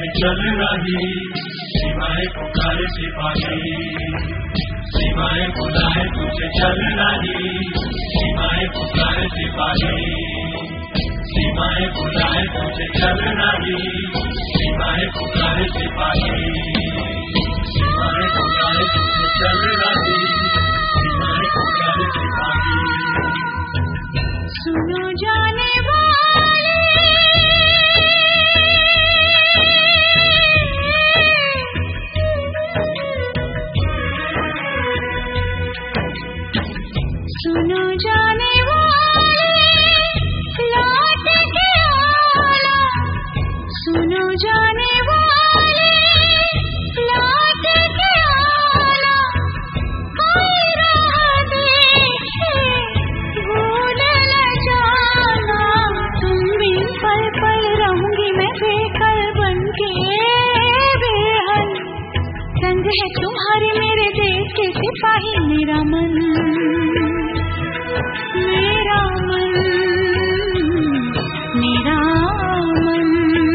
तुझे चल रही, सीमाएं पुकारे सिपाही, सीमाएं बुलाए तुझे चल रही, सीमाएं पुकारे सिपाही, सीमाएं बुलाए तुझे चल रही, सीमाएं पुकारे सिपाही, सीमाएं बुलाए तुझे चल रही, सीमाएं पुकारे सिपाही। सुनो जाने वाले, सुनो जाने वाले, लौट के आना, सुनो जाने वाले, लौट के आना, कोई राह देखे भूल न जाना, तुम बिन पल पल रहूंगी मैं बेकल बनके बेहद, संग है तुम्हारे मेरे देश के सिपाही, मेरा मन, मेरा मन, मेरा मन।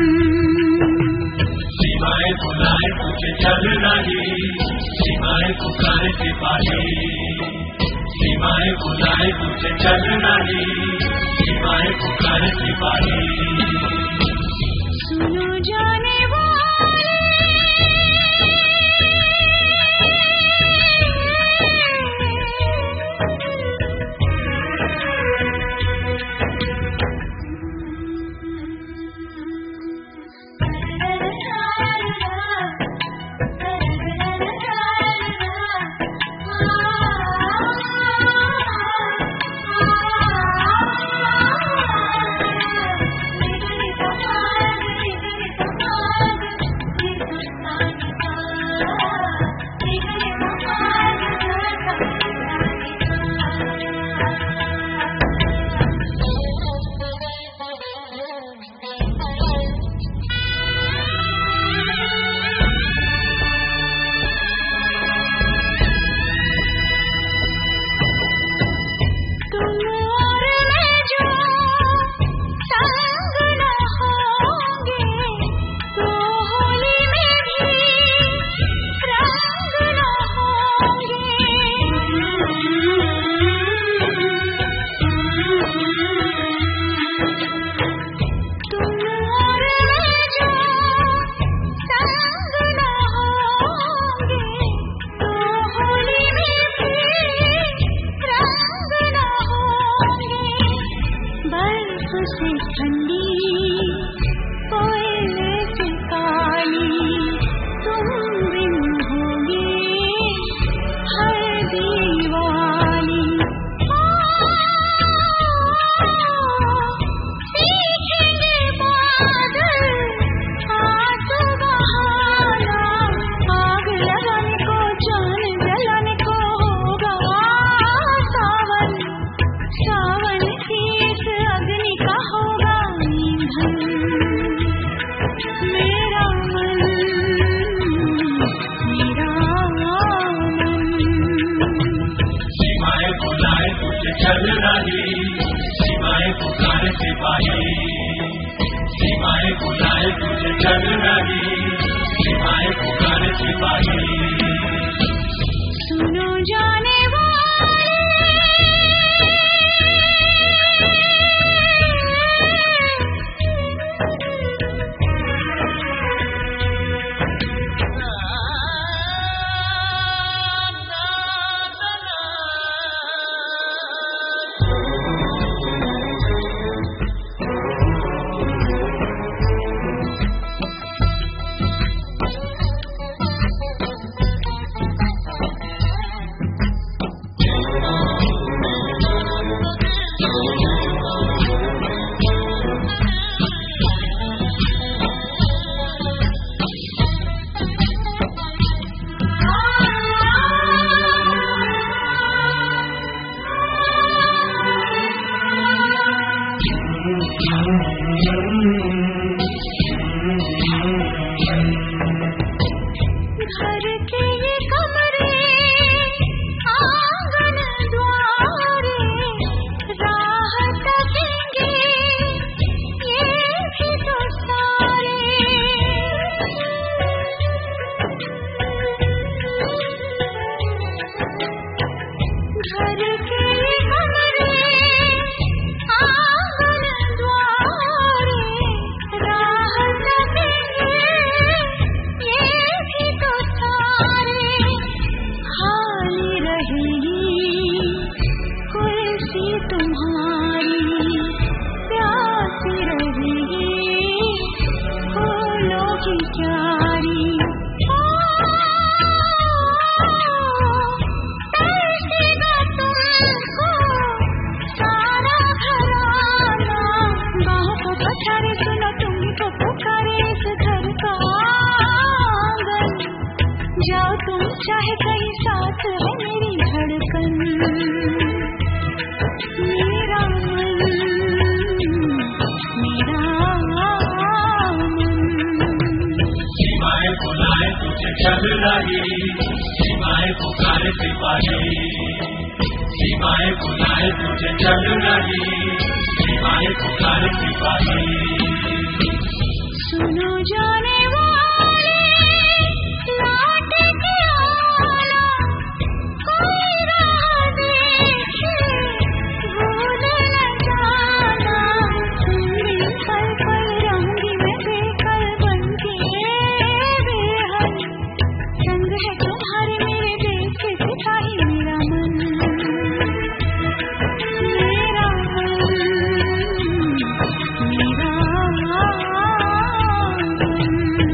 सीमाएं बुलाए तुझे चल रही, सीमाएं पुकारे सिपाही, सीमाएं बुलाए तुझे चल रही, सीमाएं पुकारे सिपाही। सुनो जाने वाले, चल रही, सीमाएं पुकारे सिपाही, सीमाएं बुलाए तुझे चल रही, सीमाएं पुकारे सिपाही। सुनो जाने वाले, पास है मेरी धड़कन, मेरा मन, मेरा मन। सीमाएं बुलाए तुझे चल रही, सीमाएं पुकारे सिपाही, सीमाएं बुलाए तुझे चल रही, सीमाएं पुकारे सिपाही। सुनो जाने वाले लौट के आना, कोई राह देखे भूल न जाना। दिन पल पल रंगीन बेकल बनके बेहद, संग है तुम्हारे मेरे देश के सिपाही। मेरा मन, मेरा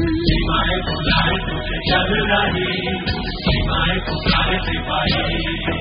सीमाएं बुलाए तुझे चल रही, सीमाएं पुकारे सिपाही।